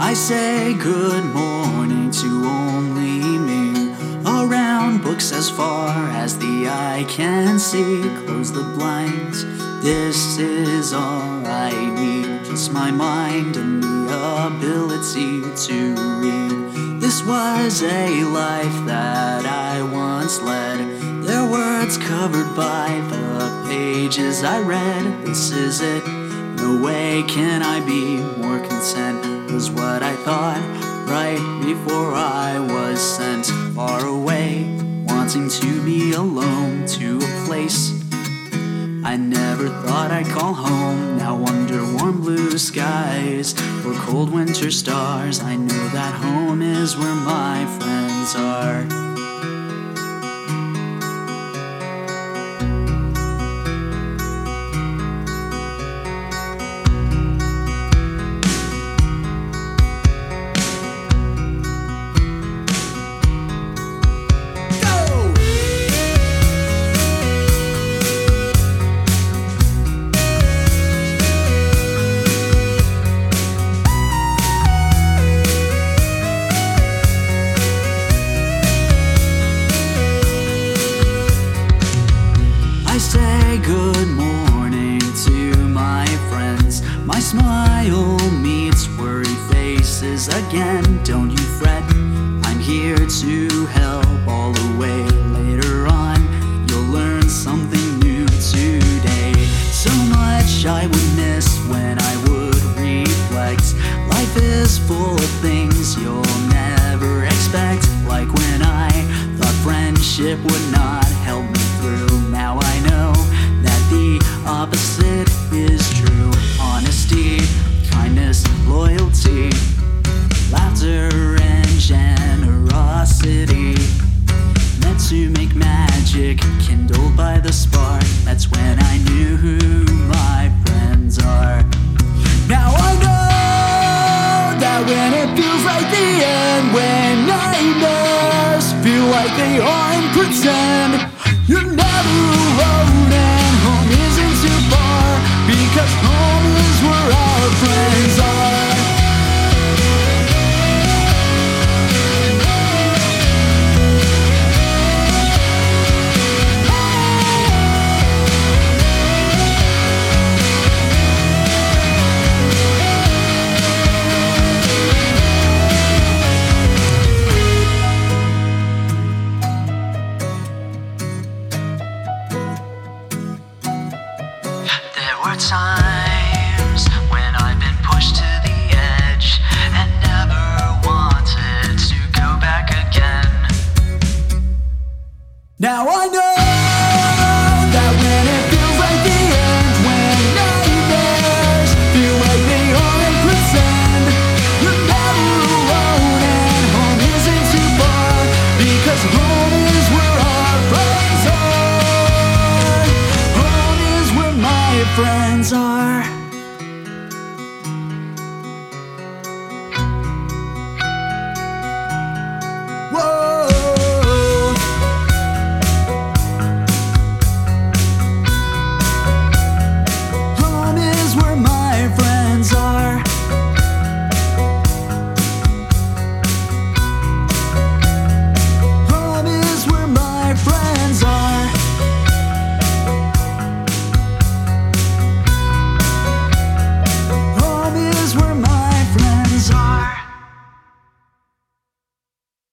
I say good morning to only me. Around books as far as the eye can see. Close the blinds, this is all I need. Just my mind and the ability to read. This was a life that I once led. Their words covered by the pages I read. This is it, no way can I be more content. Was what I thought right before I was sent far away, wanting to be alone to a place I never thought I'd call home. Now under warm blue skies or cold winter stars, I know that home is where my friends are. I say good morning to my friends. My smile meets worried faces again. Don't you fret, I'm here to help all the way. Later on, you'll learn something new today. So much I would miss when I would reflect. Life is full of things you'll never expect. Like when I thought friendship would not help me through. Now I know that the opposite is true. Honesty, kindness, loyalty, laughter and generosity, meant to make magic, kindled by the spark. That's when I knew who my friends are. Now I know that when it feels like the end, when nightmares feel like they aren't pretend, you're never alone and home isn't too far, because home is where our friends are. There were times when I've been pushed to the edge and never wanted to go back again. Now I know